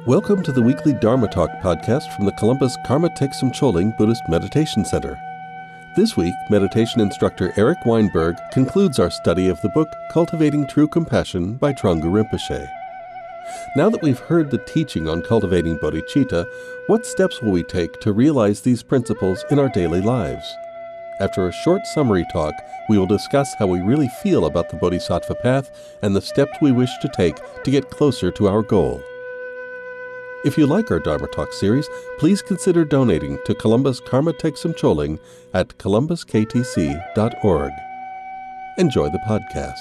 Welcome to the weekly Dharma Talk podcast from the Columbus Karma Thegsum Choling Buddhist Meditation Center. This week, meditation instructor Eric Weinberg concludes our study of the book Cultivating True Compassion by Trungpa Rinpoche. Now that we've heard the teaching on cultivating bodhicitta, what steps will we take to realize these principles in our daily lives? After a short summary talk, we will discuss how we really feel about the Bodhisattva path and the steps we wish to take to get closer to our goal. If you like our Dharma Talk series, please consider donating to Columbus Karma Thegsum Choling at columbusktc.org. Enjoy the podcast.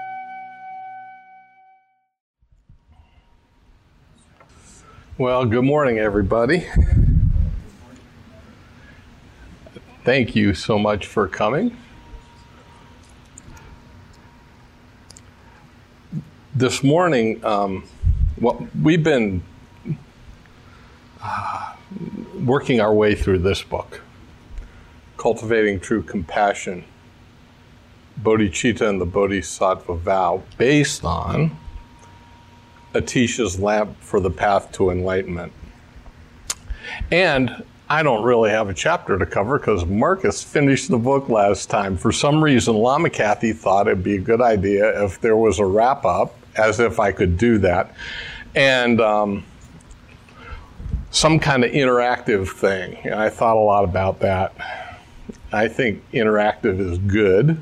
Well, good morning, everybody. Thank you so much for coming. This morning, we've been working our way through this book, Cultivating True Compassion, Bodhicitta and the Bodhisattva Vow, based on Atisha's Lamp for the Path to Enlightenment. And I don't really have a chapter to cover because Marcus finished the book last time. For some reason, Lama Kathy thought it'd be a good idea if there was a wrap-up, as if I could do that, and some kind of interactive thing. I thought a lot about that. I think interactive is good.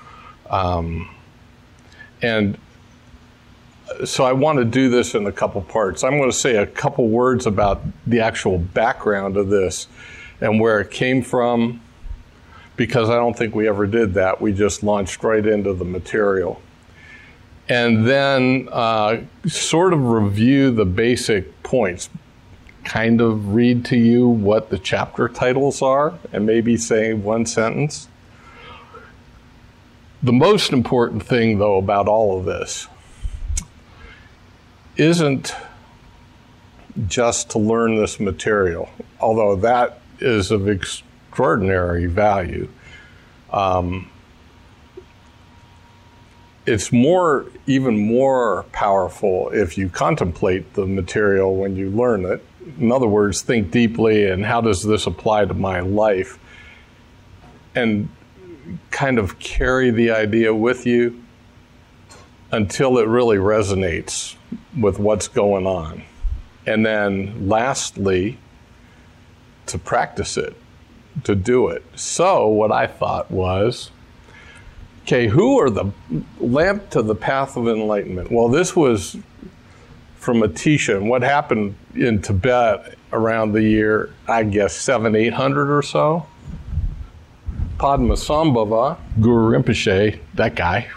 And so I want to do this in a couple parts. I'm going to say a couple words about the actual background of this and where it came from, because I don't think we ever did that. We just launched right into the material. And then sort of review the basic points, kind of read to you what the chapter titles are, and maybe say one sentence. The most important thing, though, about all of this isn't just to learn this material, although that is of extraordinary value. It's even more powerful if you contemplate the material when you learn it. In other words, think deeply, and how does this apply to my life? And kind of carry the idea with you until it really resonates with what's going on. And then lastly, to practice it, to do it. So what I thought was, okay, who are the lamp to the path of enlightenment? Well, this was from Atisha, and what happened in Tibet around the year, I guess, 800 or so. Padmasambhava, Guru Rinpoche, that guy,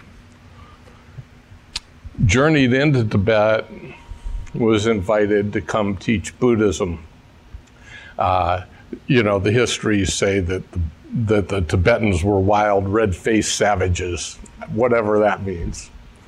journeyed into Tibet, was invited to come teach Buddhism. The histories say that the Tibetans were wild, red-faced savages, whatever that means.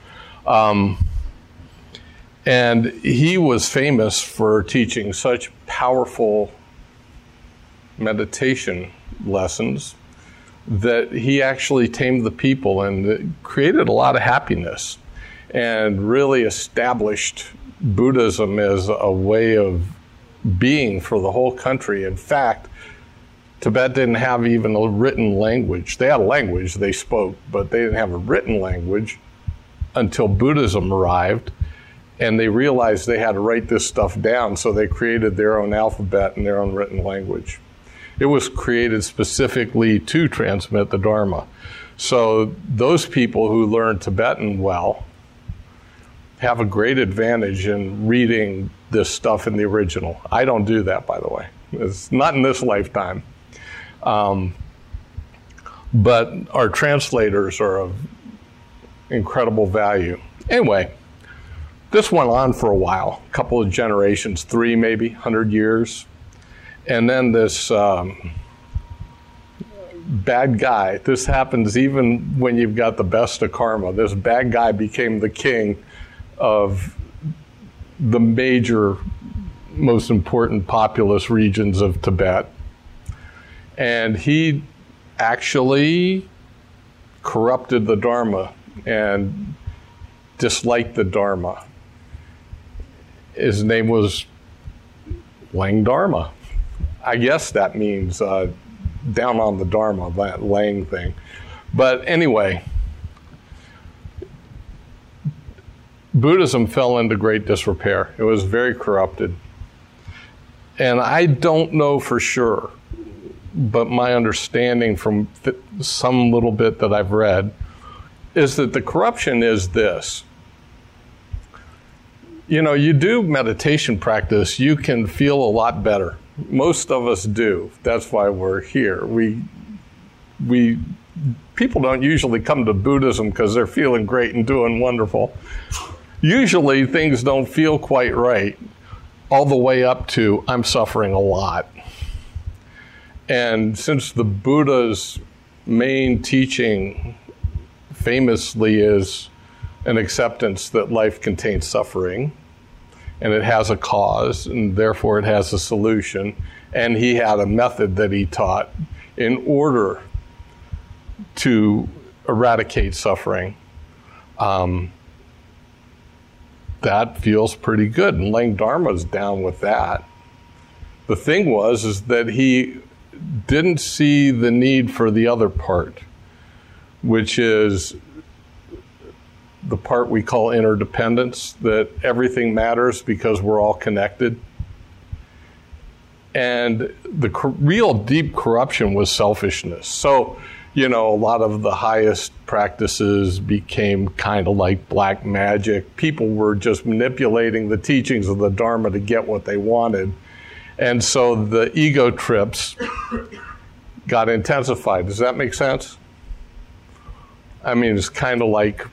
And he was famous for teaching such powerful meditation lessons that he actually tamed the people and created a lot of happiness and really established Buddhism as a way of being for the whole country. In fact, Tibet didn't have even a written language. They had a language they spoke, but they didn't have a written language until Buddhism arrived. And they realized they had to write this stuff down, so they created their own alphabet and their own written language. It was created specifically to transmit the Dharma. So those people who learn Tibetan well have a great advantage in reading this stuff in the original. I don't do that, by the way. It's not in this lifetime. But our translators are of incredible value. Anyway, this went on for a while, a couple of generations, 3 maybe, 100 years. And then this bad guy, this happens even when you've got the best of karma, this bad guy became the king of the major, most important populous regions of Tibet. And he actually corrupted the Dharma and disliked the Dharma. His name was Lang Dharma. I guess that means down on the Dharma, that Lang thing. But anyway, Buddhism fell into great disrepair. It was very corrupted. And I don't know for sure, but my understanding from some little bit that I've read is that the corruption is this. You know, you do meditation practice, you can feel a lot better. Most of us do. That's why we're here. People don't usually come to Buddhism because they're feeling great and doing wonderful. Usually things don't feel quite right, all the way up to I'm suffering a lot. And since the Buddha's main teaching famously is an acceptance that life contains suffering, and it has a cause, and therefore it has a solution, and he had a method that he taught in order to eradicate suffering, that feels pretty good, and Lang Dharma's down with that. The thing is that he didn't see the need for the other part, which is the part we call interdependence, that everything matters because we're all connected. And the real deep corruption was selfishness. So, you know, a lot of the highest practices became kind of like black magic. People were just manipulating the teachings of the Dharma to get what they wanted. And so the ego trips got intensified. Does that make sense? I mean, it's kind of like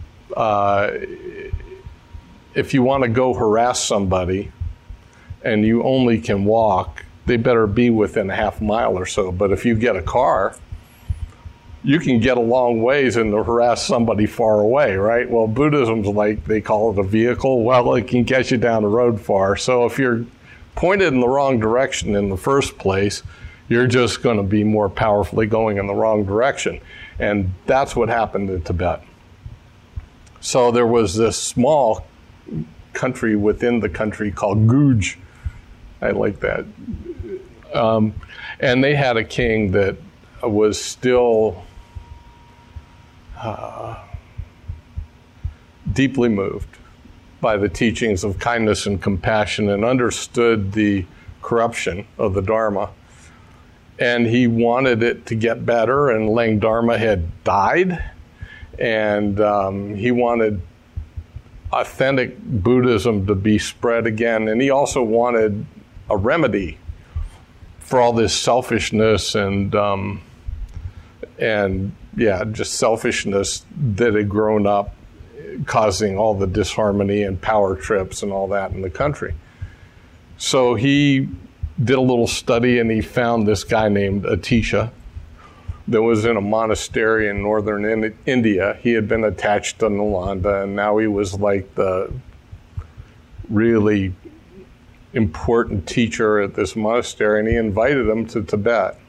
if you want to go harass somebody and you only can walk, they better be within a half mile or so. But if you get a car, you can get a long ways and harass somebody far away, right? Well, Buddhism's like, they call it a vehicle. Well, it can get you down the road far. So if you're pointed in the wrong direction in the first place, you're just going to be more powerfully going in the wrong direction. And that's what happened in Tibet. So there was this small country within the country called Guj. I like that. And they had a king that was still deeply moved by the teachings of kindness and compassion and understood the corruption of the Dharma. And he wanted it to get better, and Lang Dharma had died. And he wanted authentic Buddhism to be spread again. And he also wanted a remedy for all this selfishness and just selfishness that had grown up, causing all the disharmony and power trips and all that in the country. So he did a little study, and he found this guy named Atisha that was in a monastery in northern India. He had been attached to Nalanda, and now he was like the really important teacher at this monastery, and he invited him to Tibet.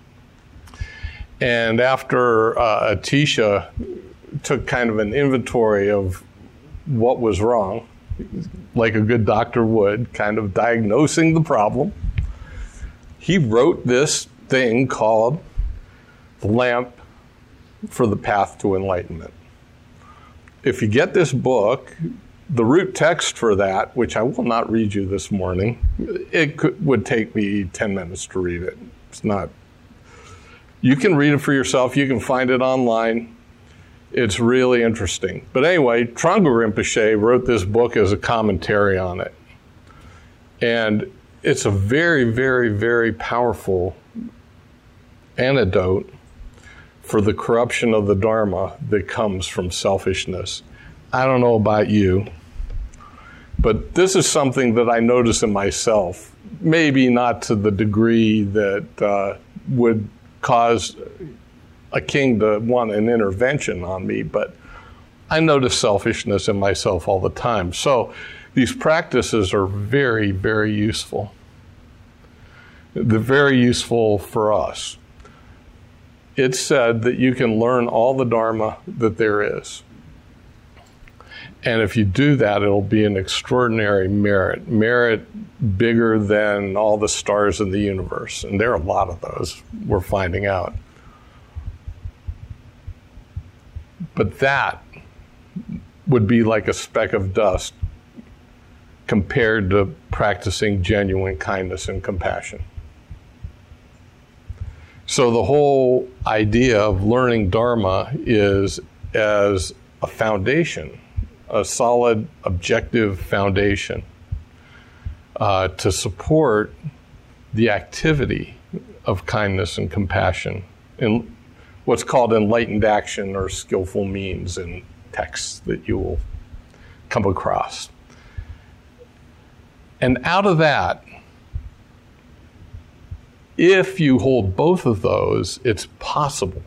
And after Atisha took kind of an inventory of what was wrong, like a good doctor would, kind of diagnosing the problem, he wrote this thing called The Lamp for the Path to Enlightenment. If you get this book, the root text for that, which I will not read you this morning, would take me 10 minutes to read it. It's not. You can read it for yourself. You can find it online. It's really interesting. But anyway, Trungpa Rinpoche wrote this book as a commentary on it. And it's a very, very, very powerful antidote for the corruption of the Dharma that comes from selfishness. I don't know about you, but this is something that I notice in myself, maybe not to the degree that would cause a king to want an intervention on me, but I notice selfishness in myself all the time. So these practices are very, very useful. They're very useful for us. It's said that you can learn all the Dharma that there is. And if you do that, it'll be an extraordinary merit bigger than all the stars in the universe. And there are a lot of those, we're finding out. But that would be like a speck of dust compared to practicing genuine kindness and compassion. So the whole idea of learning Dharma is as a foundation, a solid, objective foundation to support the activity of kindness and compassion in what's called enlightened action or skillful means in texts that you will come across. And out of that, if you hold both of those, it's possible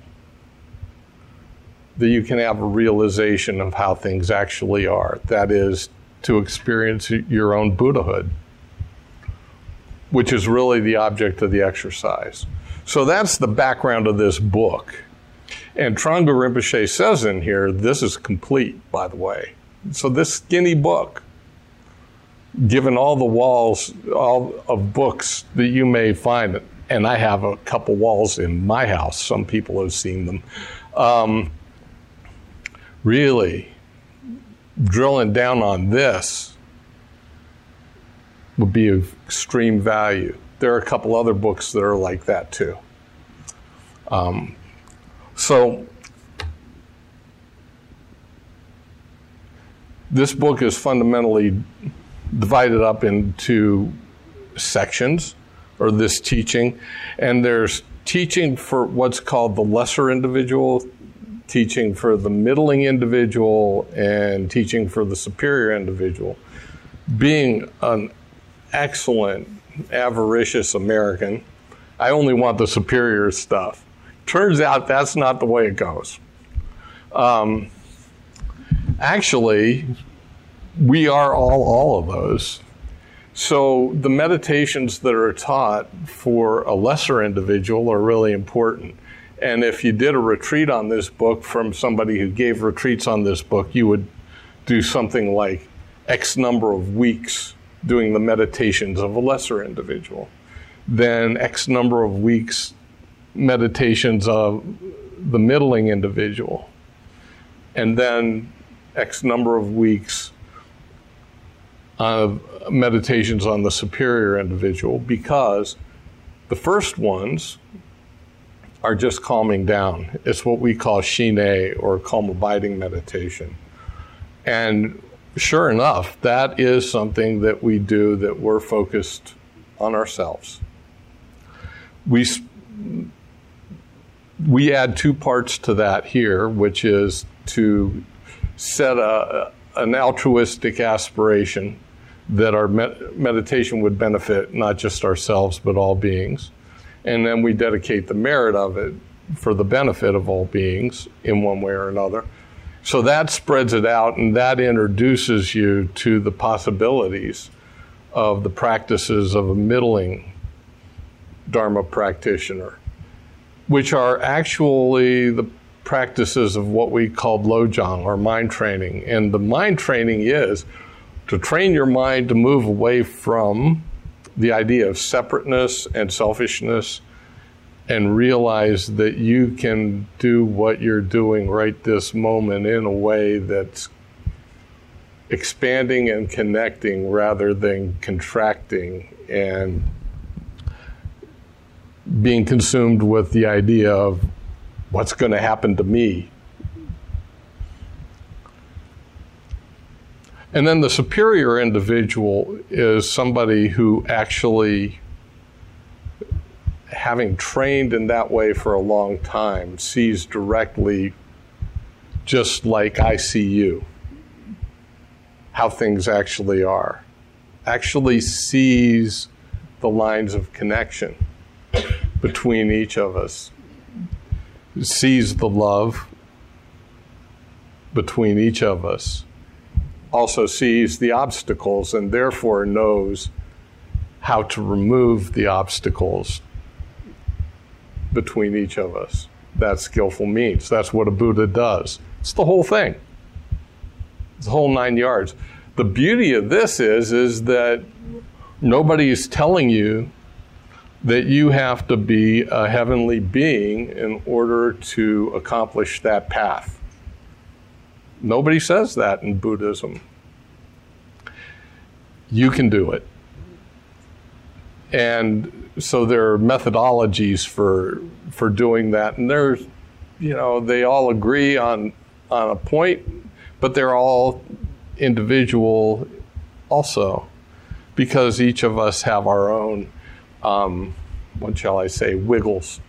that you can have a realization of how things actually are. That is, to experience your own Buddhahood, which is really the object of the exercise. So that's the background of this book. And Trungpa Rinpoche says in here, this is complete, by the way. So this skinny book, given all the walls of books that you may find, and I have a couple walls in my house, some people have seen them, really drilling down on this would be of extreme value. There are a couple other books that are like that too. So this book is fundamentally divided up into sections, or this teaching, and there's teaching for what's called the lesser individual, teaching for the middling individual, and teaching for the superior individual. Being an excellent, avaricious American, I only want the superior stuff. Turns out that's not the way it goes. Actually, we are all of those. So the meditations that are taught for a lesser individual are really important. And if you did a retreat on this book from somebody who gave retreats on this book, you would do something like X number of weeks doing the meditations of a lesser individual. Then X number of weeks meditations of the middling individual. And then X number of weeks of meditations on the superior individual, because the first ones are just calming down. It's what we call Shine, or calm abiding meditation. And sure enough, that is something that we do, that we're focused on ourselves. We add two parts to that here, which is to set an altruistic aspiration that our meditation would benefit not just ourselves, but all beings. And then we dedicate the merit of it for the benefit of all beings in one way or another. So that spreads it out, and that introduces you to the possibilities of the practices of a middling Dharma practitioner, which are actually the practices of what we call Lojong, or mind training. And the mind training is to train your mind to move away from the idea of separateness and selfishness, and realize that you can do what you're doing right this moment in a way that's expanding and connecting rather than contracting and being consumed with the idea of what's going to happen to me. And then the superior individual is somebody who actually, having trained in that way for a long time, sees directly, just like I see you, how things actually are. Actually sees the lines of connection between each of us, sees the love between each of us, also sees the obstacles, and therefore knows how to remove the obstacles between each of us. That's skillful means. That's what a Buddha does. It's the whole thing. the whole 9 yards. The beauty of this is that nobody is telling you that you have to be a heavenly being in order to accomplish that path. Nobody says that in Buddhism. You can do it. And so there are methodologies for doing that. And there's, they all agree on a point, but they're all individual also, because each of us have our own, what shall I say, wiggles.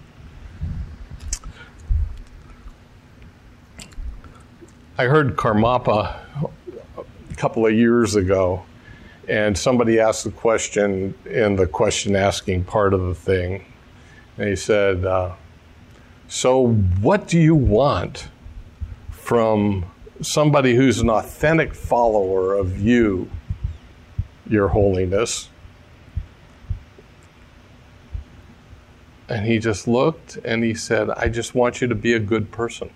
I heard Karmapa a couple of years ago, and somebody asked the question in the question asking part of the thing. And he said, so what do you want from somebody who's an authentic follower of you, Your Holiness? And he just looked and he said, I just want you to be a good person.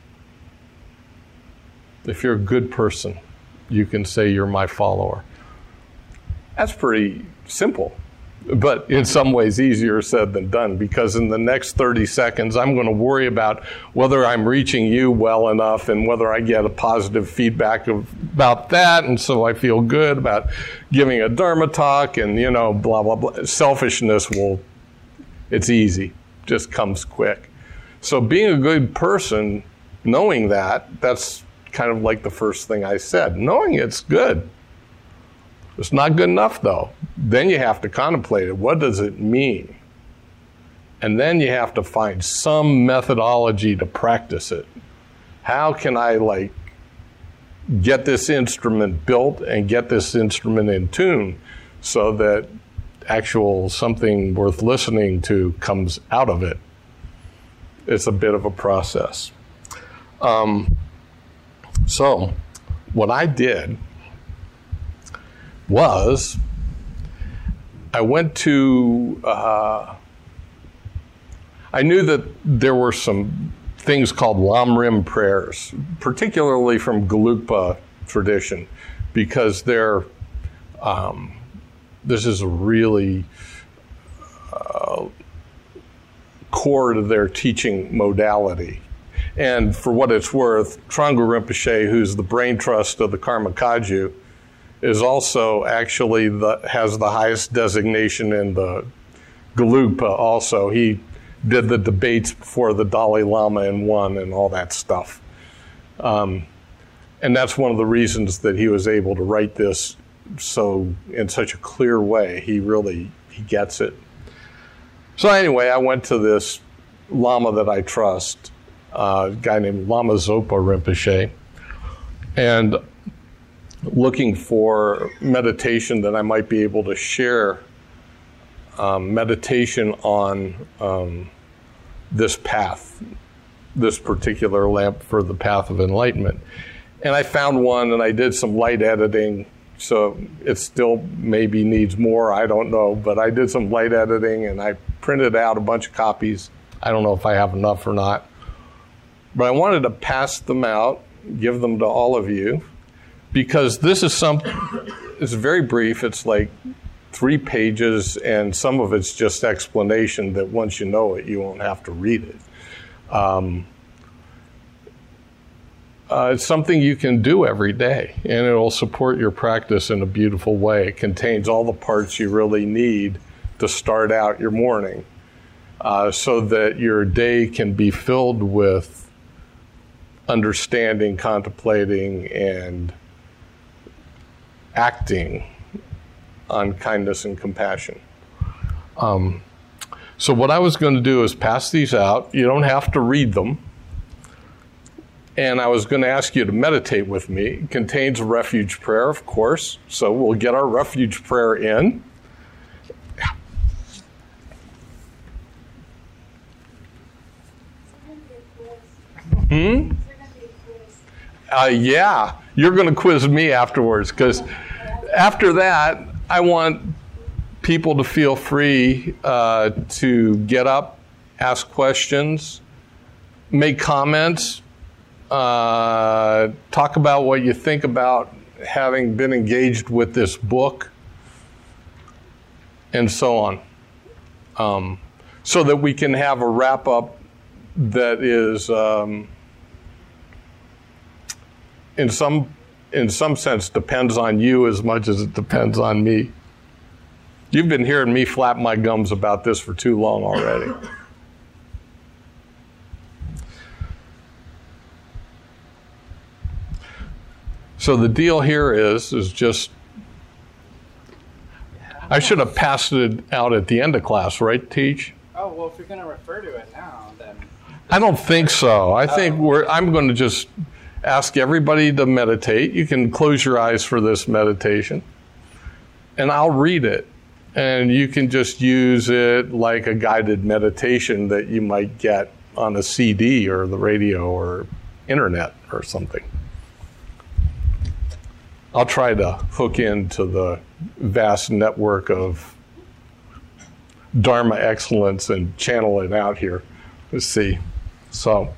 If you're a good person, you can say you're my follower. That's pretty simple, but in some ways easier said than done, because in the next 30 seconds, I'm going to worry about whether I'm reaching you well enough and whether I get a positive feedback about that. And so I feel good about giving a Dharma talk and, blah, blah, blah. Selfishness it's easy, just comes quick. So being a good person, knowing that's kind of like the first thing I said. Knowing it's good. It's not good enough, though. Then you have to contemplate it. What does it mean? And then you have to find some methodology to practice it. How can I, get this instrument built and get this instrument in tune so that actual something worth listening to comes out of it? It's a bit of a process. So what I did was I went to, I knew that there were some things called Lamrim prayers, particularly from Gelugpa tradition, because this is a really core to their teaching modality. And for what it's worth, Trungpa Rinpoche, who's the brain trust of the Karma Kagyu, is also actually has the highest designation in the Gelugpa also. He did the debates before the Dalai Lama and won and all that stuff. And that's one of the reasons that he was able to write this in such a clear way. He gets it. So anyway, I went to this Lama that I trust, a guy named Lama Zopa Rinpoche, and looking for meditation that I might be able to share, meditation on this path, this particular lamp for the path of enlightenment. And I found one, and I did some light editing, so it still maybe needs more, I don't know, but I did some light editing, and I printed out a bunch of copies. I don't know if I have enough or not, but I wanted to pass them out, give them to all of you, because this is it's very brief. It's like 3 pages, and some of it's just explanation that once you know it, you won't have to read it. It's something you can do every day, and it'll support your practice in a beautiful way. It contains all the parts you really need to start out your morning, so that your day can be filled with understanding, contemplating, and acting on kindness and compassion. So what I was going to do is pass these out. You don't have to read them. And I was going to ask you to meditate with me. It contains a refuge prayer, of course. So we'll get our refuge prayer in. Yeah, you're going to quiz me afterwards, because after that, I want people to feel free to get up, ask questions, make comments. talk about what you think about having been engaged with this book, and so on, so that we can have a wrap-up that is, in some sense, depends on you as much as it depends on me. You've been hearing me flap my gums about this for too long already. So the deal here is just, I should have passed it out at the end of class, right, Teach? Oh, well, if you're going to refer to it now, then... I don't think so. I think I'm going to just ask everybody to meditate. You can close your eyes for this meditation, and I'll read it. And you can just use it like a guided meditation that you might get on a CD or the radio or internet or something. I'll try to hook into the vast network of Dharma excellence and channel it out here. Let's see. So,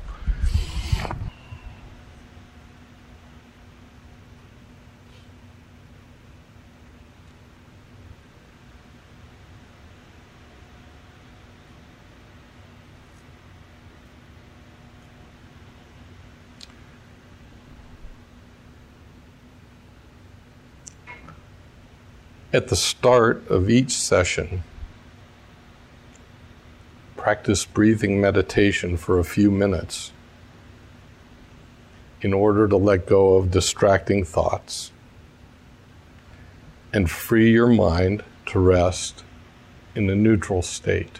at the start of each session, practice breathing meditation for a few minutes in order to let go of distracting thoughts and free your mind to rest in a neutral state.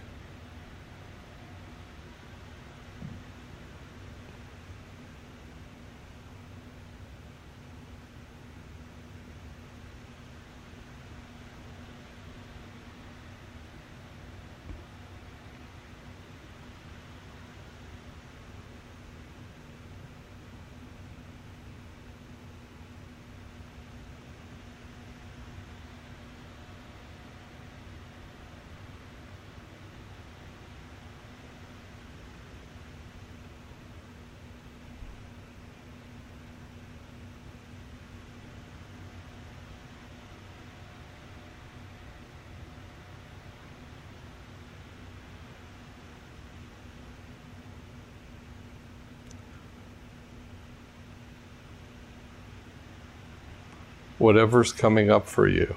Whatever's coming up for you,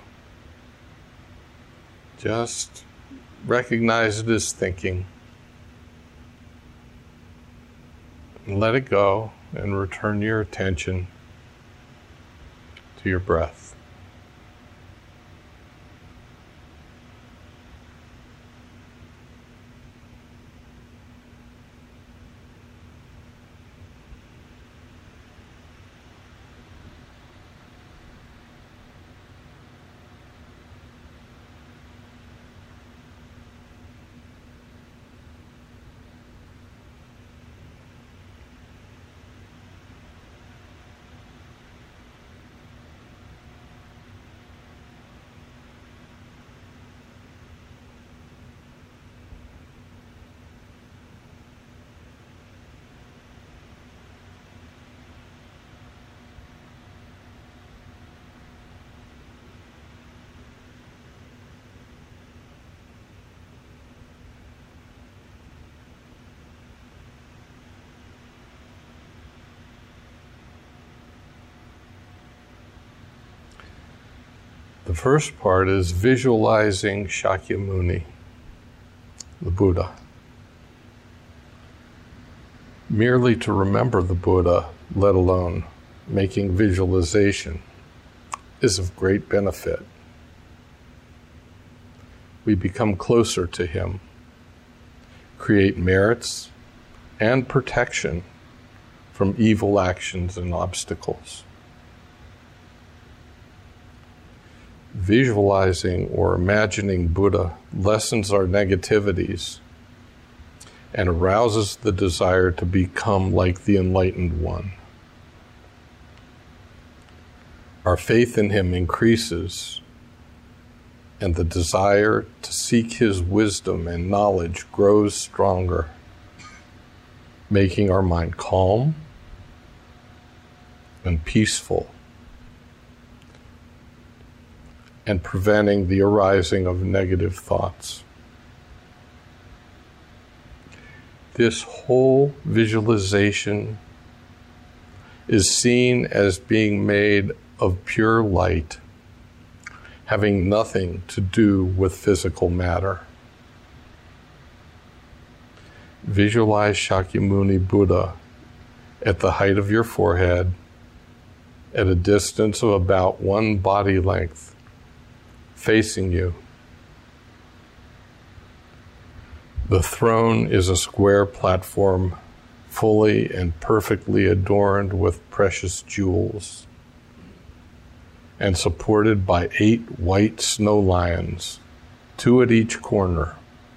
just recognize it as thinking and let it go and return your attention to your breath. The first part is visualizing Shakyamuni, the Buddha. Merely to remember the Buddha, let alone making visualization, is of great benefit. We become closer to him, create merits and protection from evil actions and obstacles. Visualizing or imagining Buddha lessens our negativities and arouses the desire to become like the Enlightened One. Our faith in him increases, and the desire to seek his wisdom and knowledge grows stronger, making our mind calm and peaceful, and preventing the arising of negative thoughts. This whole visualization is seen as being made of pure light, having nothing to do with physical matter. Visualize Shakyamuni Buddha at the height of your forehead, at a distance of about 1 body length, facing you. The throne is a square platform, fully and perfectly adorned with precious jewels, and supported by 8 white snow lions, 2 at each corner.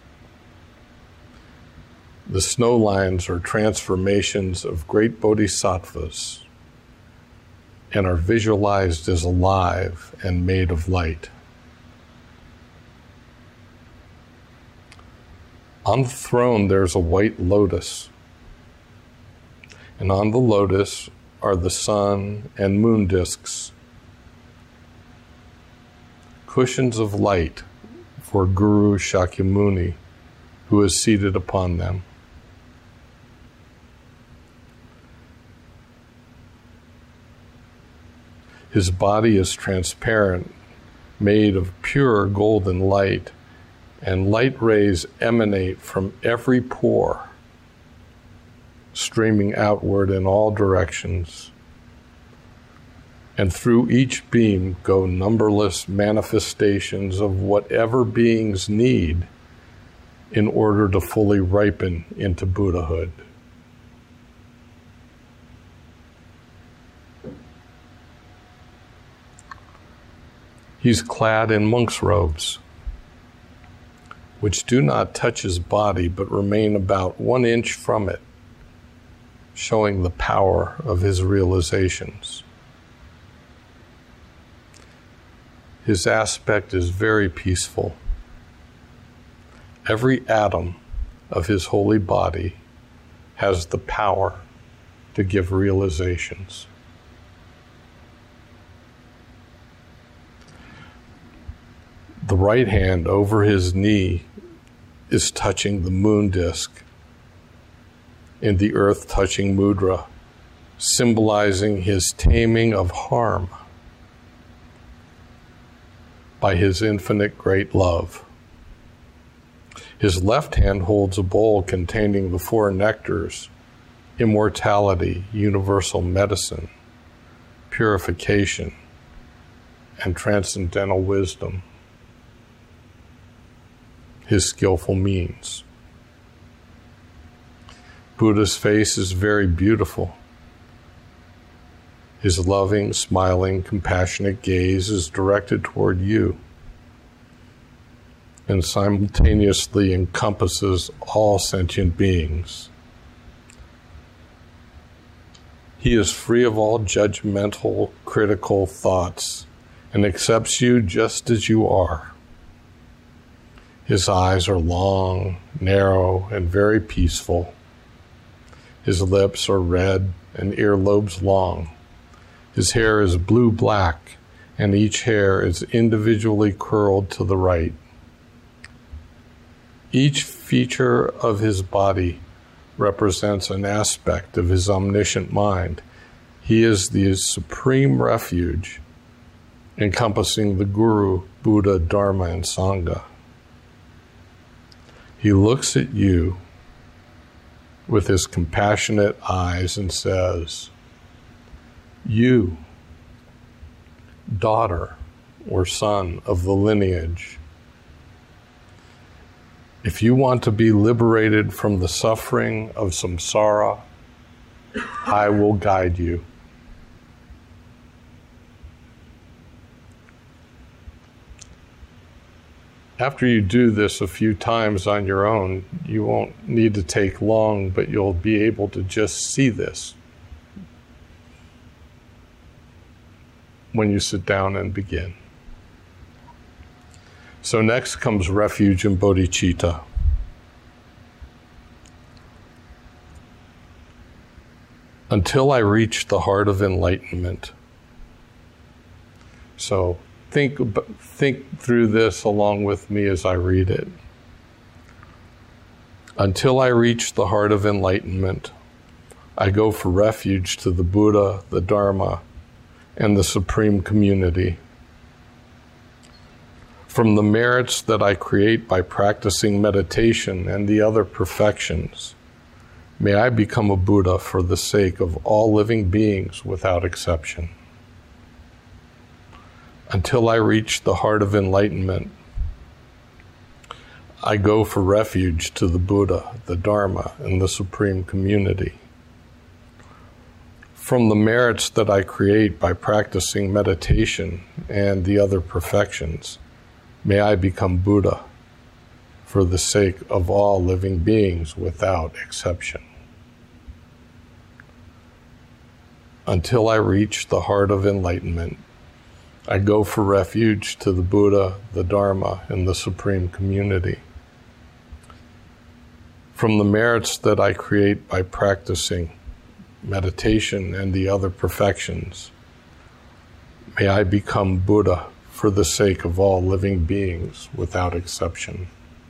The snow lions are transformations of great bodhisattvas and are visualized as alive and made of light. On the throne, there's a white lotus, and on the lotus are the sun and moon discs, cushions of light for Guru Shakyamuni, who is seated upon them. His body is transparent, made of pure golden light, and light rays emanate from every pore, streaming outward in all directions. And through each beam go numberless manifestations of whatever beings need in order to fully ripen into Buddhahood. He's clad in monk's robes, which do not touch his body but remain about 1 inch from it, showing the power of his realizations. His aspect is very peaceful. Every atom of his holy body has the power to give realizations. The right hand over his knee is touching the moon disk in the earth-touching mudra, symbolizing his taming of harm by his infinite great love. His left hand holds a bowl containing the 4 nectars: immortality, universal medicine, purification, and transcendental wisdom. His skillful means. Buddha's face is very beautiful. His loving, smiling, compassionate gaze is directed toward you and simultaneously encompasses all sentient beings. He is free of all judgmental, critical thoughts and accepts you just as you are. His eyes are long, narrow, and very peaceful. His lips are red and earlobes long. His hair is blue-black, and each hair is individually curled to the right. Each feature of his body represents an aspect of his omniscient mind. He is the supreme refuge, encompassing the Guru, Buddha, Dharma, and Sangha. He looks at you with his compassionate eyes and says, "You, daughter or son of the lineage, if you want to be liberated from the suffering of samsara, I will guide you." After you do this a few times on your own, you won't need to take long, but you'll be able to just see this when you sit down and begin. So next comes refuge and bodhicitta. until I reach the heart of enlightenment. So think through this along with me as I read it. Until I reach the heart of enlightenment, I go for refuge to the Buddha, the Dharma, and the Supreme Community. From the merits that I create by practicing meditation and the other perfections, may I become a Buddha for the sake of all living beings without exception. Until I reach the heart of enlightenment, I go for refuge to the Buddha, the Dharma, and the Supreme Community. From the merits that I create by practicing meditation and the other perfections, may I become Buddha for the sake of all living beings without exception. Until I reach the heart of enlightenment, I go for refuge to the Buddha, the Dharma, and the Supreme Community. From the merits that I create by practicing meditation and the other perfections, may I become Buddha for the sake of all living beings without exception.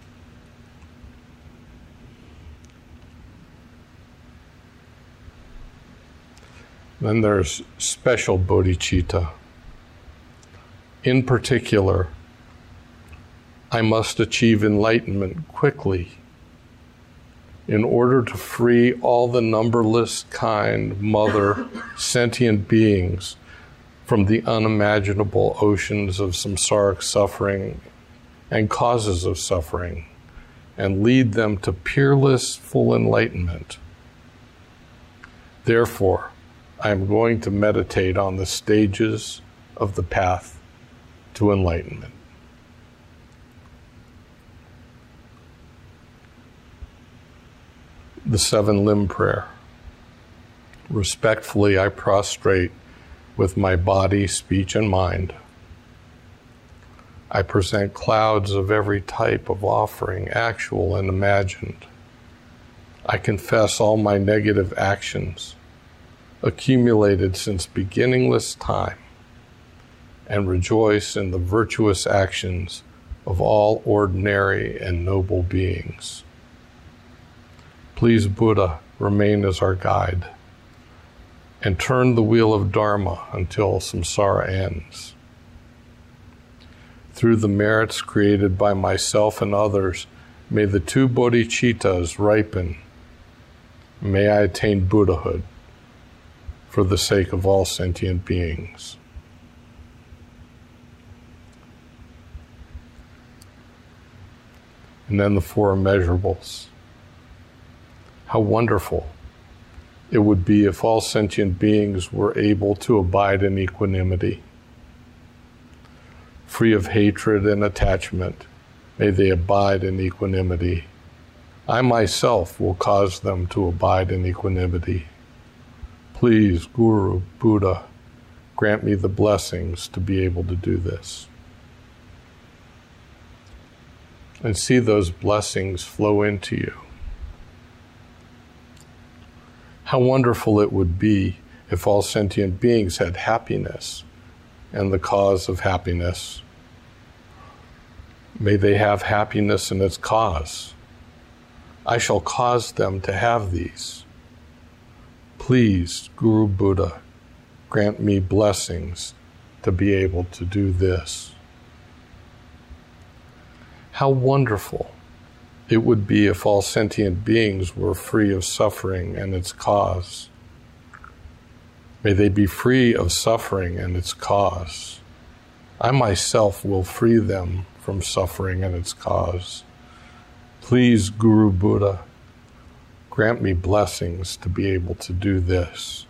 Then there's special bodhicitta. In particular, I must achieve enlightenment quickly in order to free all the numberless kind, mother, sentient beings from the unimaginable oceans of samsaric suffering and causes of suffering, and lead them to peerless, full enlightenment. Therefore, I am going to meditate on the stages of the path to enlightenment. The 7-limb prayer. Respectfully, I prostrate with my body, speech, and mind. I present clouds of every type of offering, actual and imagined. I confess all my negative actions, accumulated since beginningless time, and rejoice in the virtuous actions of all ordinary and noble beings. Please, Buddha, remain as our guide, and turn the wheel of Dharma until samsara ends. Through the merits created by myself and others, may the 2 bodhicittas ripen. May I attain Buddhahood for the sake of all sentient beings. And then the 4 immeasurables. How wonderful it would be if all sentient beings were able to abide in equanimity. Free of hatred and attachment, may they abide in equanimity. I myself will cause them to abide in equanimity. Please, Guru, Buddha, grant me the blessings to be able to do this. And see those blessings flow into you. How wonderful it would be if all sentient beings had happiness and the cause of happiness. May they have happiness and its cause. I shall cause them to have these. Please, Guru Buddha, grant me blessings to be able to do this. How wonderful it would be if all sentient beings were free of suffering and its cause. May they be free of suffering and its cause. I myself will free them from suffering and its cause. Please, Guru Buddha, grant me blessings to be able to do this.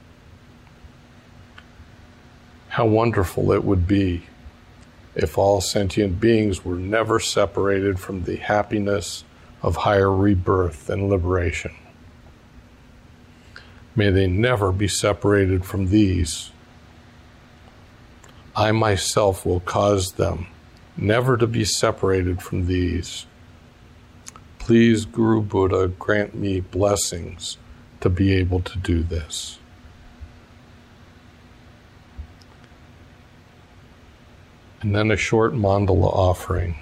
How wonderful it would be if all sentient beings were never separated from the happiness of higher rebirth and liberation. May they never be separated from these. I myself will cause them never to be separated from these. Please, Guru Buddha, grant me blessings to be able to do this. And then a short mandala offering.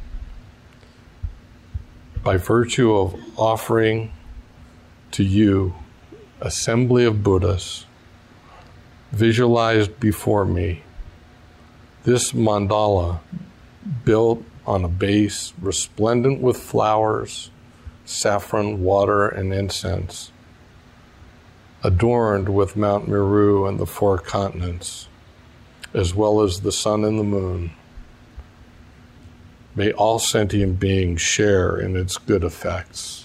By virtue of offering to you, assembly of Buddhas, visualized before me, this mandala built on a base resplendent with flowers, saffron, water, and incense, adorned with Mount Meru and the four continents, as well as the sun and the moon. May all sentient beings share in its good effects.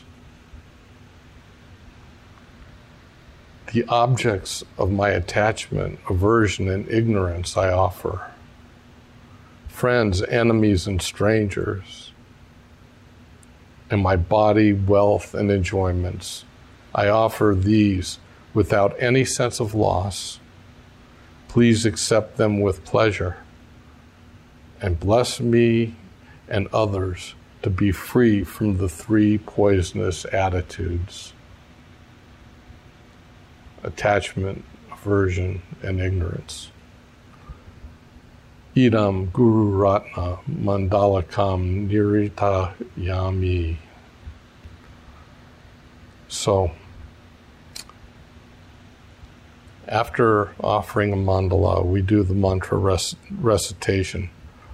The objects of my attachment, aversion, and ignorance I offer. Friends, enemies, and strangers. And my body, wealth, and enjoyments. I offer these without any sense of loss. Please accept them with pleasure. And bless me and others to be free from the three poisonous attitudes: attachment, aversion, and ignorance. Idam Guru Ratna Mandalakam Nirita Yami. So, after offering a mandala, we do the mantra recitation.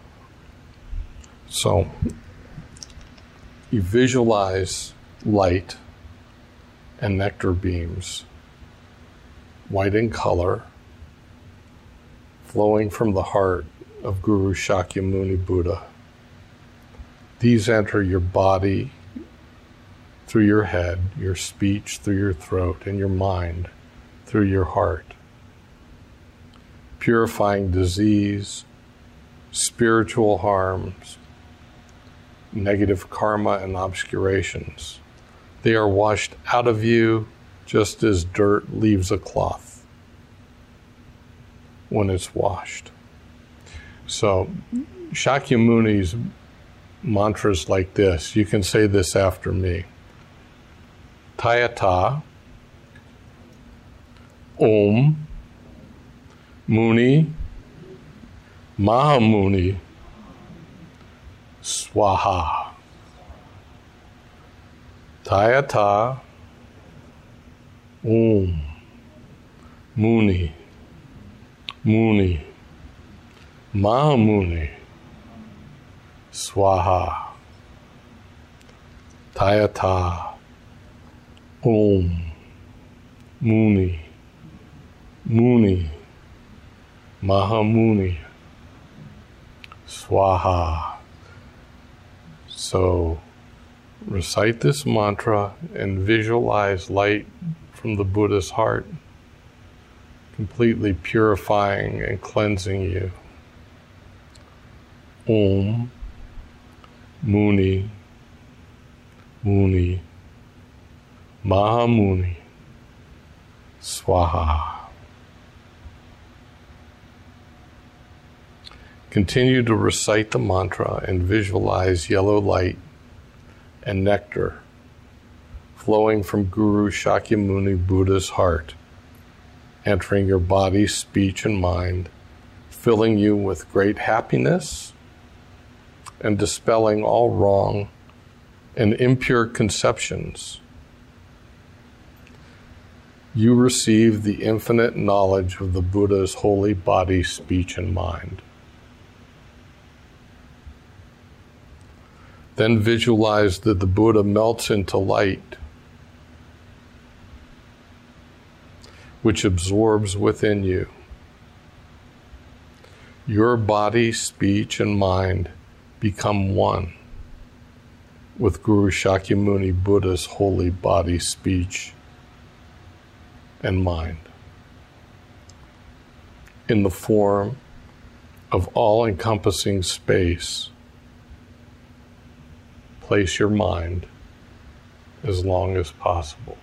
So, you visualize light and nectar beams, white in color, flowing from the heart of Guru Shakyamuni Buddha. These enter your body through your head, your speech through your throat, and your mind through your heart, purifying disease, spiritual harms, negative karma, and obscurations. They are washed out of you just as dirt leaves a cloth when it's washed. So Shakyamuni's mantras like this, you can say this after me. Tayata Om Muni Mahamuni Swaha. Tayata Om Muni Mahamuni Swaha. Tayata Om Muni Mahamuni Swaha. So recite this mantra and visualize light from the Buddha's heart, completely purifying and cleansing you. Om Muni Mahamuni Swaha. Continue to recite the mantra and visualize yellow light and nectar flowing from Guru Shakyamuni Buddha's heart, entering your body, speech, and mind, filling you with great happiness and dispelling all wrong and impure conceptions. You receive the infinite knowledge of the Buddha's holy body, speech, and mind. Then visualize that the Buddha melts into light, which absorbs within you. Your body, speech, and mind become one with Guru Shakyamuni Buddha's holy body, speech, and mind, in the form of all-encompassing space. Place your mind as long as possible.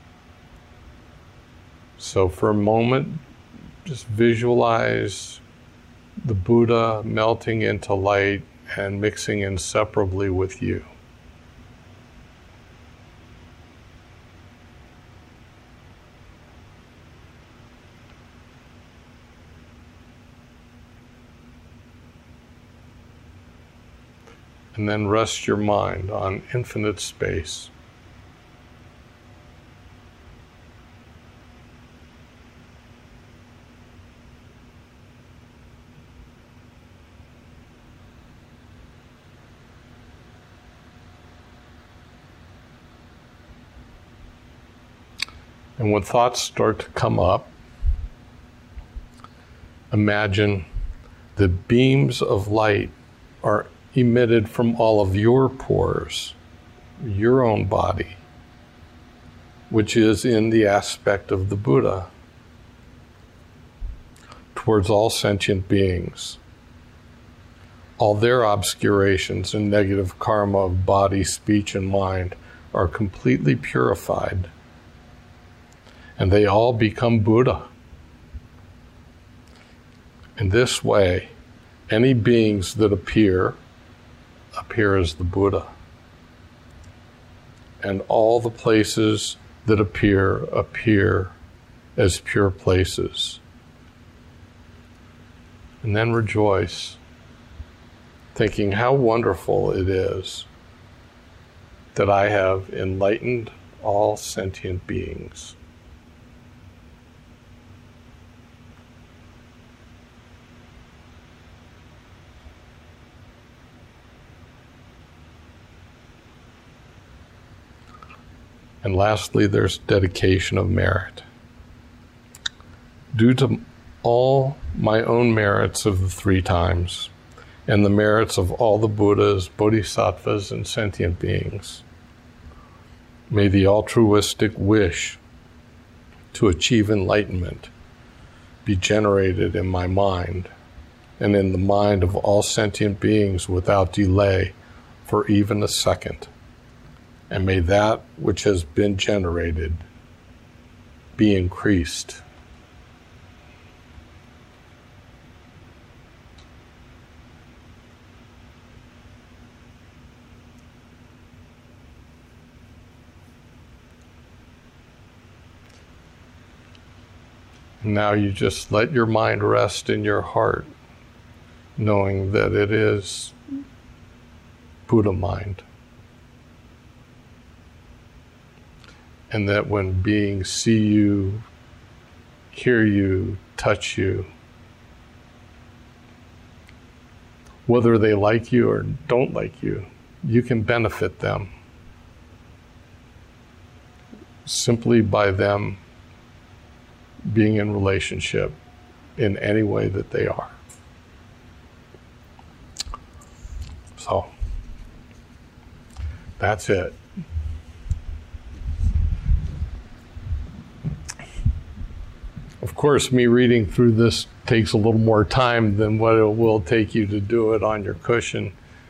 So for a moment, just visualize the Buddha melting into light and mixing inseparably with you. And then rest your mind on infinite space. And when thoughts start to come up, imagine the beams of light are emitted from all of your pores, your own body, which is in the aspect of the Buddha, towards all sentient beings. All their obscurations and negative karma of body, speech, and mind are completely purified, and they all become Buddha. In this way, any beings that appear as the Buddha. And all the places that appear as pure places. And then rejoice, thinking how wonderful it is that I have enlightened all sentient beings. And lastly, there's dedication of merit. Due to all my own merits of the 3 times, and the merits of all the Buddhas, Bodhisattvas, and sentient beings, may the altruistic wish to achieve enlightenment be generated in my mind and in the mind of all sentient beings without delay for even a second. And may that which has been generated be increased. Now you just let your mind rest in your heart, knowing that it is Buddha mind. And that when beings see you, hear you, touch you, whether they like you or don't like you, you can benefit them simply by them being in relationship in any way that they are. So, that's it. Of course, me reading through this takes a little more time than what it will take you to do it on your cushion.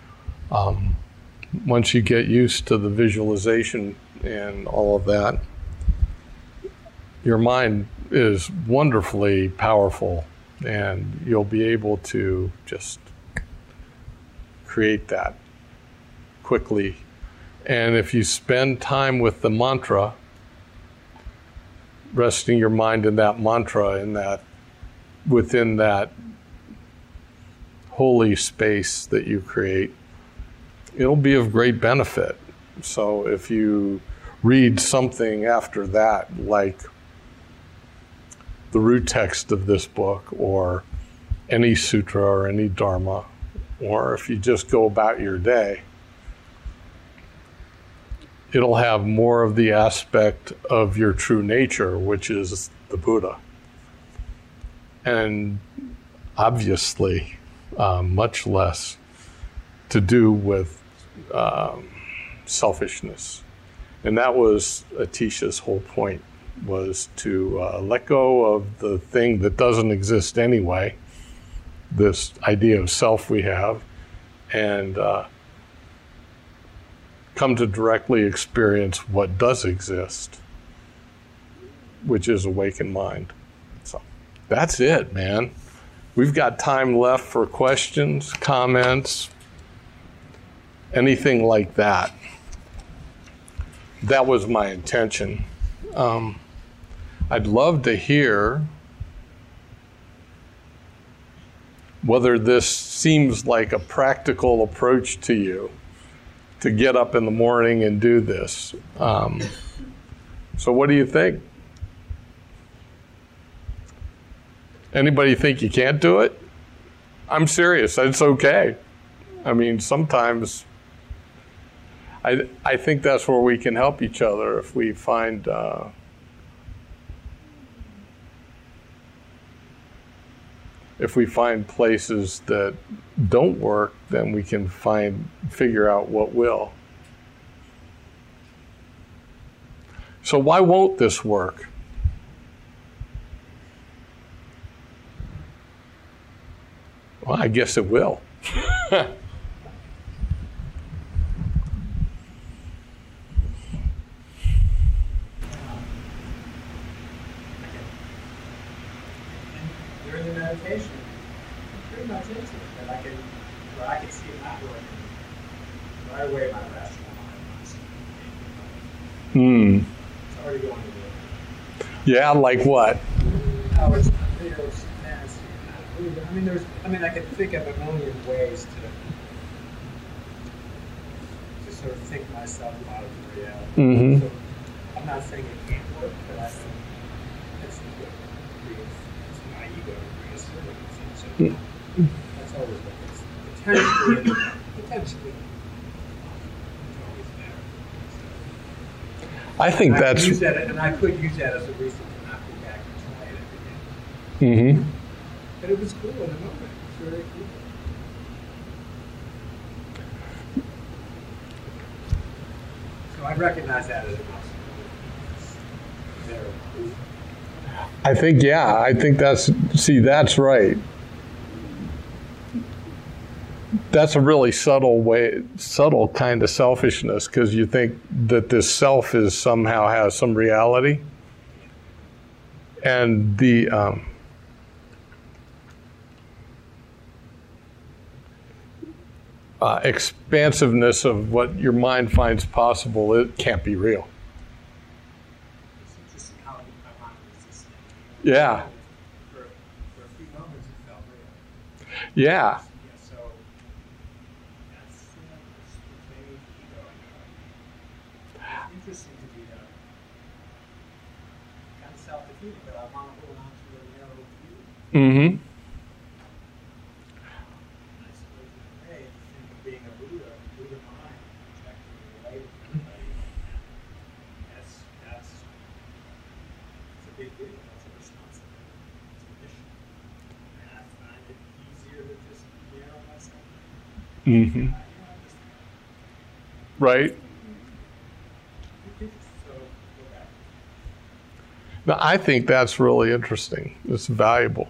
Once you get used to the visualization and all of that, your mind is wonderfully powerful, and you'll be able to just create that quickly. And if you spend time with the mantra, resting your mind in that mantra, in that, within that holy space that you create, it'll be of great benefit. So if you read something after that, like the root text of this book, or any sutra or any dharma, or if you just go about your day, it'll have more of the aspect of your true nature, which is the Buddha. And obviously, much less to do with selfishness. And that was Atisha's whole point, was to let go of the thing that doesn't exist anyway, this idea of self we have, and come to directly experience what does exist, which is awakened mind. So that's it, man. We've got time left for questions, comments, anything like that. That was my intention. I'd love to hear whether this seems like a practical approach to you to get up in the morning and do this. So what do you think? Anybody think you can't do it? I'm serious. It's okay. I mean, sometimes I think that's where we can help each other if we find places that don't work, then we can figure out what will. So why won't this work? Well, I guess it will. During the meditation, I'm pretty much into it, but I can see it not working. Right away, my rational mind wants to. It's already going to work. Yeah, like what? Oh, it's fantasy. I can think of a million ways to sort of think myself out of the reality. Mm-hmm. So I'm not saying it can't work, but I think it's my ego to reassert it. So that's always what it's potentially. It's always there. I think And that's. I could use that as a reason to not go back and try it again. Mm-hmm. But it was cool in the moment. It was very cool. So I recognize that as a possibility. I think that's right. That's a really subtle kind of selfishness, because you think that this self somehow has some reality. And the expansiveness of what your mind finds possible, it can't be real. It's interesting how my mind resisted. Yeah. For a few moments it felt real. Yeah. So that's the vague ego. It's interesting to be kind of self-defeating, but I want to hold on to a narrow view. Mm-hmm. I suppose in a way, if you think of being a Buddha mind, objectively related to everybody, that's a big deal. That's a responsibility. It's a mission. And I find it easier to just narrow myself. Mm-hmm. Right. So go back. Now, I think that's really interesting. It's valuable.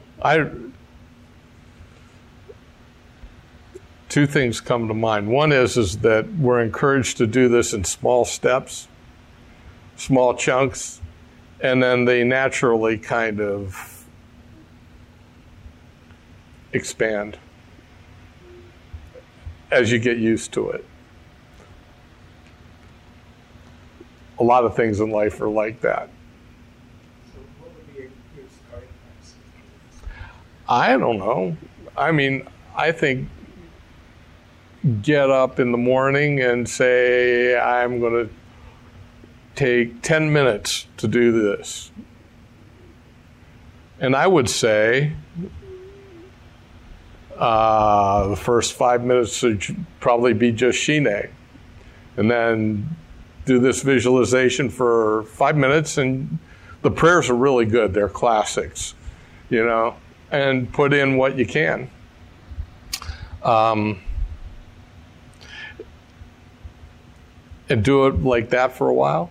Two things come to mind. One is that we're encouraged to do this in small steps, small chunks, and then they naturally kind of expand as you get used to it. A lot of things in life are like that. So what would be a good starting place? I don't know. I mean, I think get up in the morning and say, I'm going to take 10 minutes to do this. And I would say the first 5 minutes would probably be just Shine. And then do this visualization for 5 minutes, and the prayers are really good. They're classics, and put in what you can. And do it like that for a while.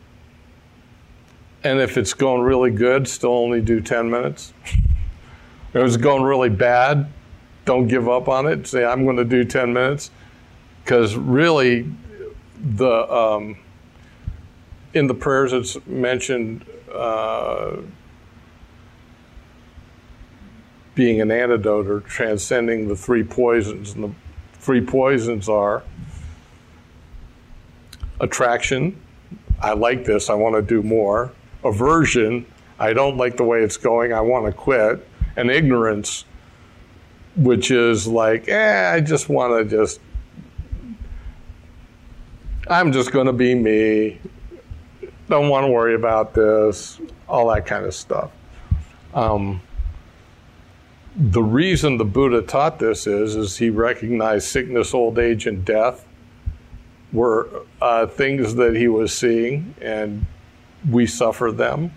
And if it's going really good, still only do 10 minutes. If it's going really bad, don't give up on it. Say, I'm going to do 10 minutes. Because really, in the prayers it's mentioned being an antidote or transcending the three poisons. And the three poisons are attraction, I like this, I want to do more. Aversion, I don't like the way it's going, I want to quit. And ignorance, which is like, I'm just going to be me. Don't want to worry about this, all that kind of stuff. The reason the Buddha taught this is he recognized sickness, old age, and death were things that he was seeing, and we suffer them.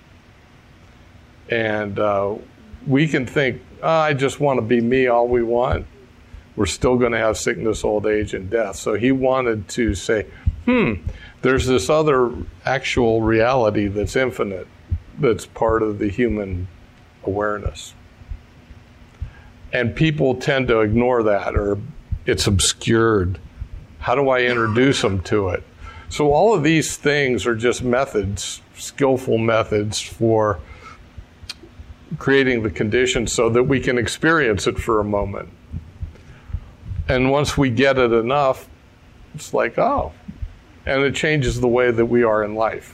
And we can think, I just want to be me all we want. We're still going to have sickness, old age, and death. So he wanted to say, there's this other actual reality that's infinite, that's part of the human awareness. And people tend to ignore that, or it's obscured. How do I introduce them to it? So all of these things are just methods, skillful methods for creating the conditions so that we can experience it for a moment. And once we get it enough, it's like, oh, and it changes the way that we are in life.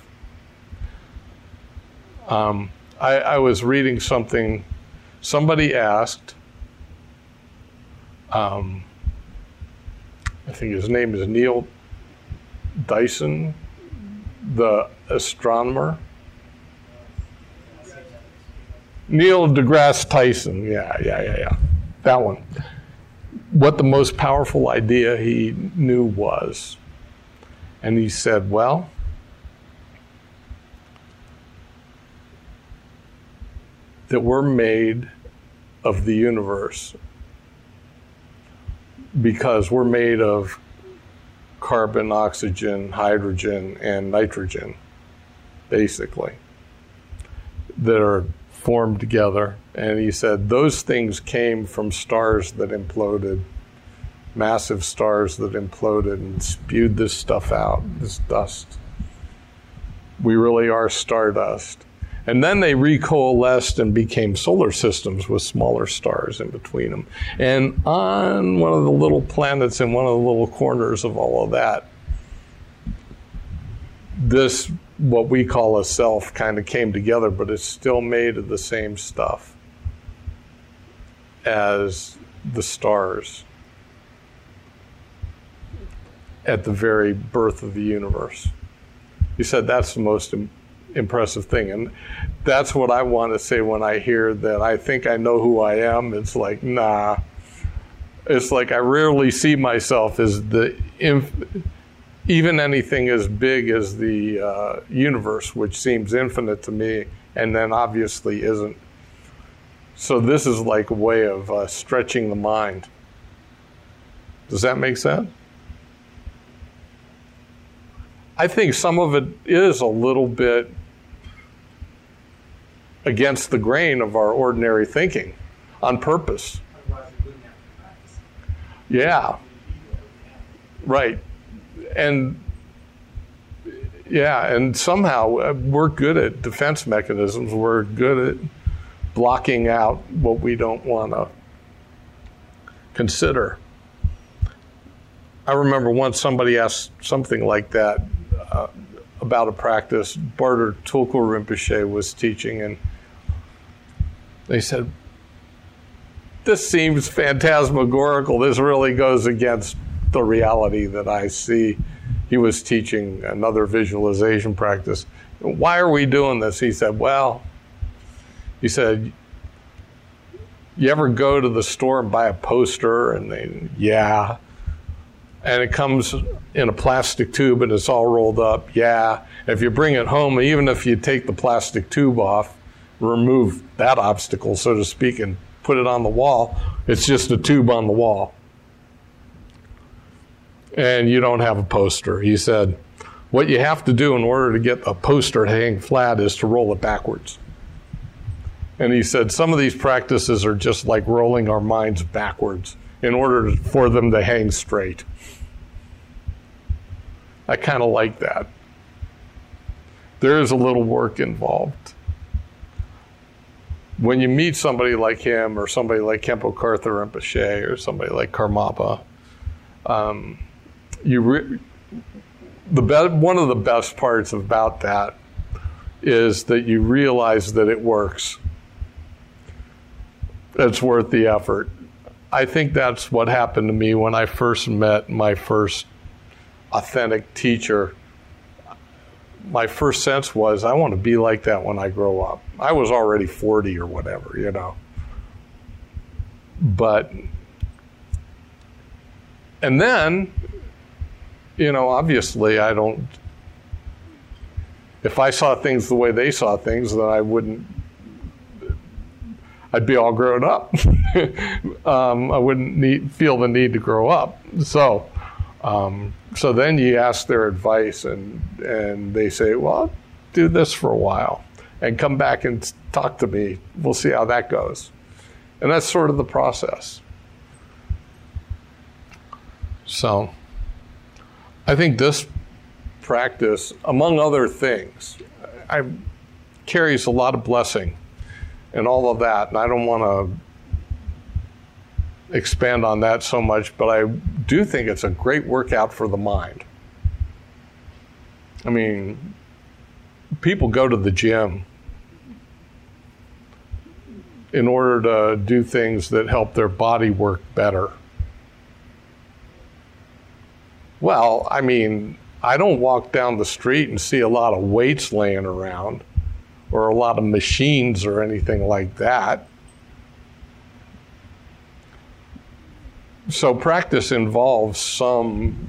I was reading something, somebody asked, I think his name is Neil Dyson, the astronomer. Neil deGrasse Tyson, yeah. That one. What the most powerful idea he knew was. And he said, well, that we're made of the universe because we're made of carbon, oxygen, hydrogen, and nitrogen, basically, that are formed together. And he said those things came from stars that imploded, massive stars that imploded and spewed this stuff out, this dust. We really are stardust. And then they recoalesced and became solar systems with smaller stars in between them. And on one of the little planets in one of the little corners of all of that, this, what we call a self, kind of came together, but it's still made of the same stuff as the stars at the very birth of the universe. He said that's the most impressive thing. And that's what I want to say when I hear that I think I know who I am. It's like, nah. It's like I rarely see myself as even anything as big as the universe, which seems infinite to me, and then obviously isn't. So this is like a way of stretching the mind. Does that make sense? I think some of it is a little bit against the grain of our ordinary thinking on purpose. Otherwise, we wouldn't have to practice. Yeah. Right. And yeah, and somehow we're good at defense mechanisms. We're good at blocking out what we don't want to consider. I remember once somebody asked something like that about a practice. Barter Tulku Rinpoche was teaching, and they said, this seems phantasmagorical. This really goes against the reality that I see. He was teaching another visualization practice. Why are we doing this? He said, he said, you ever go to the store and buy a poster? And yeah. And it comes in a plastic tube and it's all rolled up. Yeah. If you bring it home, even if you take the plastic tube off, remove that obstacle, so to speak, and put it on the wall, it's just a tube on the wall. And you don't have a poster. He said, what you have to do in order to get a poster to hang flat is to roll it backwards. And he said, some of these practices are just like rolling our minds backwards in order for them to hang straight. I kind of like that. There is a little work involved. When you meet somebody like him, or somebody like Khenpo Karthar Rinpoche, or somebody like Karmapa, one of the best parts about that is that you realize that it works. It's worth the effort. I think that's what happened to me when I first met my first authentic teacher. My first sense was, I want to be like that when I grow up. I was already 40 or whatever, you know. But, and then, you know, obviously if I saw things the way they saw things, then I'd be all grown up. I wouldn't feel the need to grow up. So then you ask their advice, and they say, well, do this for a while and come back and talk to me. We'll see how that goes. And that's sort of the process. So I think this practice, among other things, carries a lot of blessing and all of that. And I don't want to expand on that so much, but I do think it's a great workout for the mind. I mean, people go to the gym in order to do things that help their body work better. Well, I mean, I don't walk down the street and see a lot of weights laying around or a lot of machines or anything like that. So practice involves some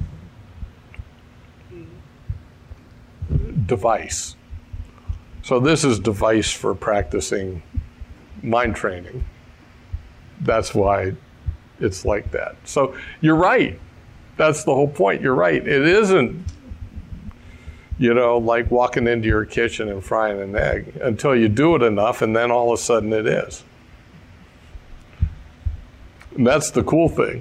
device. So this is device for practicing mind training. That's why it's like that. So you're right. That's the whole point. You're right. It isn't, you know, like walking into your kitchen and frying an egg until you do it enough, and then all of a sudden it is. And that's the cool thing.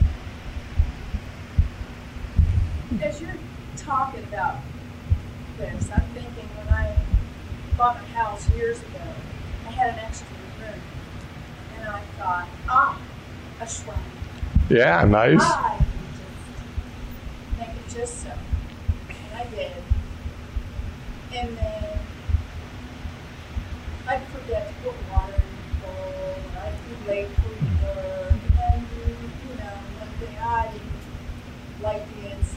As you're talking about this, I'm thinking when I bought my house years ago, I had an extra room. And I thought, a shrine. Yeah, nice. I can just make it just so. And I did. And then I'd forget to put water in the bowl, and I'd be late for work. And then, you know, one day I didn't light the incense.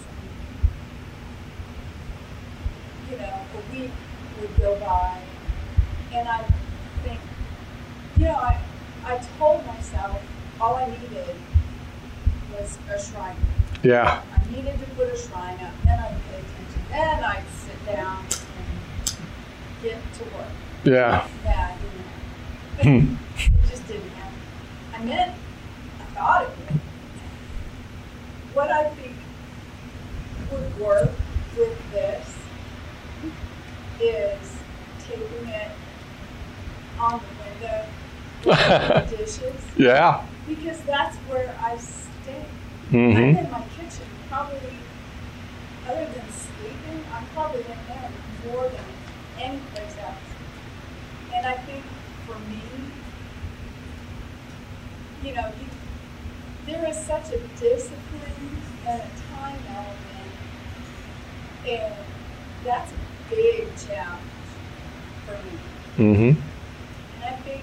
And, you know, a week would go by. And I think, you know, I told myself all I needed was a shrine. Yeah. I needed to put a shrine up, then I'd pay attention, then I'd sit down and get to work. Yeah. Yeah, I didn't happen. It just didn't happen. I thought it would. What I think would work with this is taping it on the window with the dishes. Yeah. Because that's where I stay. Mm-hmm. I'm in my kitchen, probably, other than sleeping, I'm probably in there more than any place else. And I think for me, you know, there is such a discipline and a time element, and that's a big challenge for me. Mm-hmm. And I think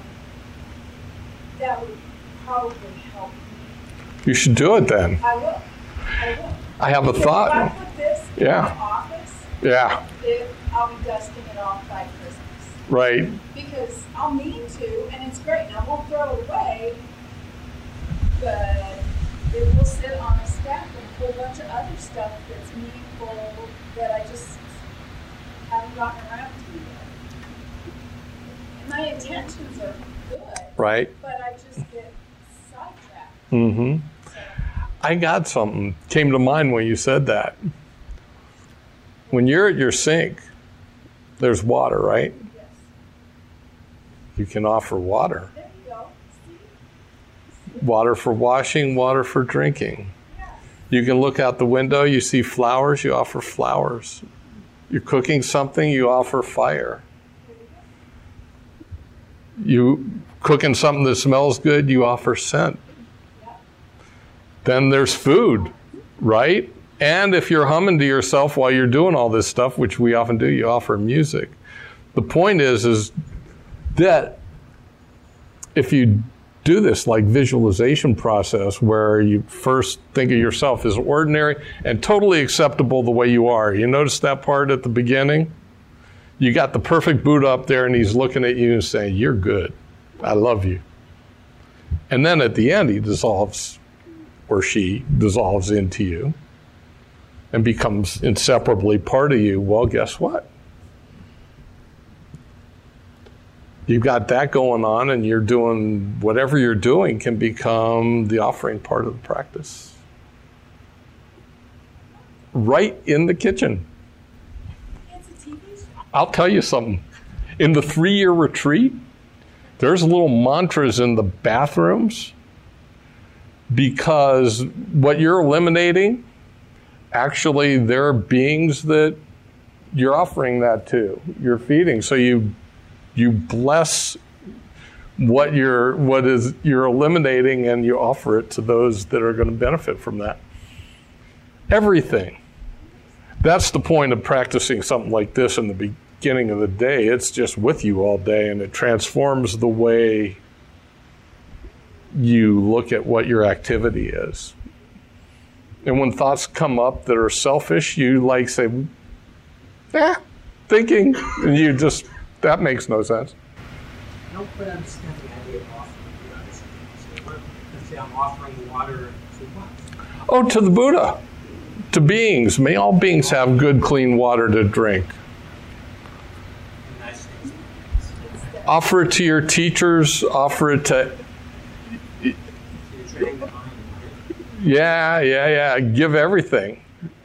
that would probably help me. You should do it then. I will. I have a thought. If I put this in Yeah. my office, Yeah. I'll be dusting it off by Christmas. Right. Because I'll need to, and it's great, and I won't throw it away, but it will sit on a stack with a whole bunch of other stuff that's meaningful that I just haven't gotten around to yet. And my intentions are good, Right. but I just get sidetracked. Mm-hmm. So, I got something came to mind when you said that. When you're at your sink, there's water, right? yes. You can offer water. There you go. See? Water for washing, water for drinking. Yes. You can look out the window, you see flowers, you offer flowers. You're cooking something, you offer fire. You cooking something that smells good, you offer scent. Yeah. Then there's food, right? And if you're humming to yourself while you're doing all this stuff, which we often do, you offer music. The point is that if you do this like visualization process where you first think of yourself as ordinary and totally acceptable the way you are. You notice that part at the beginning? You got the perfect Buddha up there and he's looking at you and saying, you're good. I love you. And then at the end, he dissolves, or she dissolves into you and becomes inseparably part of you. Well, guess what? You've got that going on, and you're doing whatever you're doing can become the offering part of the practice. Right in the kitchen. It's a TV show. I'll tell you something. In the 3-year retreat, there's little mantras in the bathrooms because what you're eliminating, actually, there are beings that you're offering that to. You're feeding. So you bless what you're eliminating, and you offer it to those that are going to benefit from that. Everything. That's the point of practicing something like this in the beginning of the day. It's just with you all day, and it transforms the way you look at what your activity is. And when thoughts come up that are selfish, you say, thinking, and you just, that makes no sense. I don't quite understand the idea of offering. So let's say I'm offering water to what? Oh, to the Buddha, to beings. May all beings have good, clean water to drink. Nice things. Offer it to your teachers, offer it to, You're training the mind. yeah, give everything.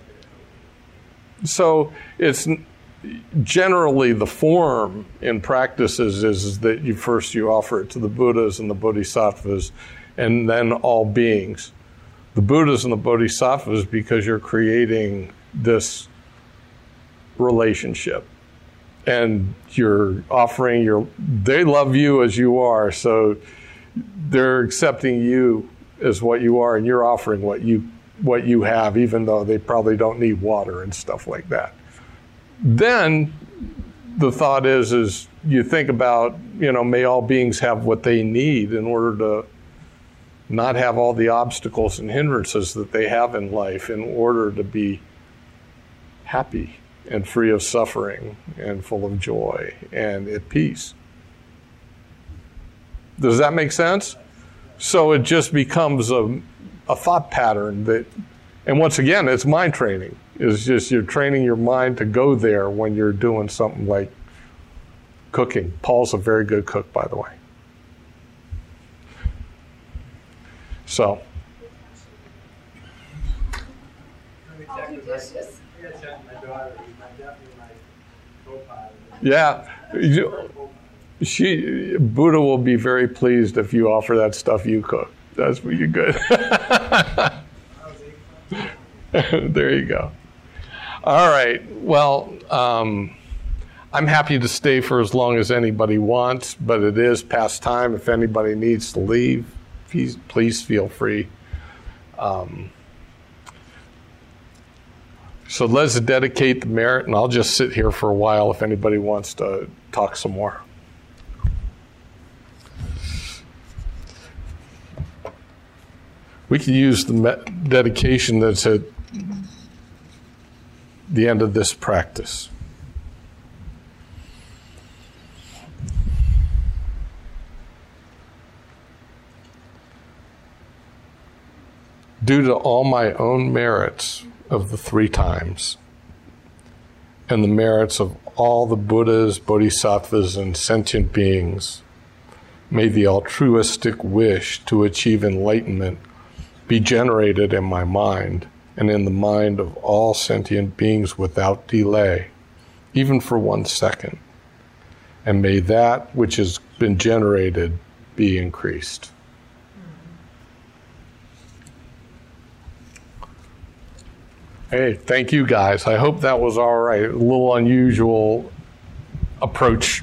So it's generally the form in practices is that you offer it to the Buddhas and the Bodhisattvas and then all beings. The Buddhas and the Bodhisattvas because you're creating this relationship. And you're offering they love you as you are, so they're accepting you as what you are, and you're offering what you have, even though they probably don't need water and stuff like that. Then the thought is you think about, may all beings have what they need in order to not have all the obstacles and hindrances that they have in life in order to be happy and free of suffering and full of joy and at peace. Does that make sense? So it just becomes a thought pattern and once again, it's mind training. It's just you're training your mind to go there when you're doing something like cooking. Paul's a very good cook, by the way. So. I gotta check my daughter. Definitely my co-pilot. Yeah. Buddha will be very pleased if you offer that stuff you cook. That's pretty good. There you go. All right. Well, I'm happy to stay for as long as anybody wants, but it is past time. If anybody needs to leave, please feel free. So let's dedicate the merit, and I'll just sit here for a while if anybody wants to talk some more. We can use the dedication that's at the end of this practice. Due to all my own merits of the 3 times and the merits of all the Buddhas, Bodhisattvas, and sentient beings, may the altruistic wish to achieve enlightenment be generated in my mind and in the mind of all sentient beings without delay, even for 1 second. And may that which has been generated be increased. Hey, thank you guys. I hope that was all right. A little unusual approach.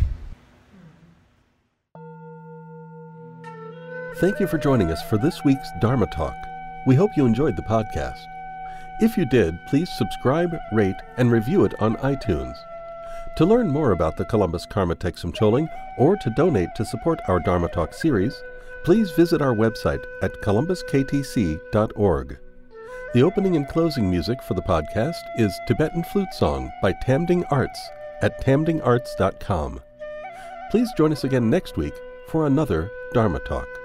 Thank you for joining us for this week's Dharma Talk. We hope you enjoyed the podcast. If you did, please subscribe, rate, and review it on iTunes. To learn more about the Columbus Karma Thegsum Choling or to donate to support our Dharma Talk series, please visit our website at columbusktc.org. The opening and closing music for the podcast is Tibetan Flute Song by Tamding Arts at tamdingarts.com. Please join us again next week for another Dharma Talk.